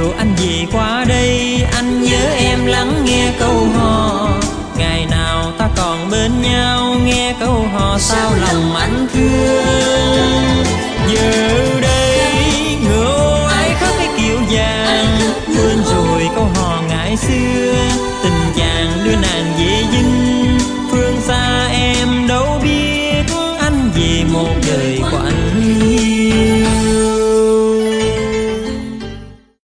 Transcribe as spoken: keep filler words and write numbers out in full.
chiều anh về qua đây, anh nhớ em lắng nghe câu hò. Ngày nào ta còn bên nhau, nghe câu hò sao lòng anh thương.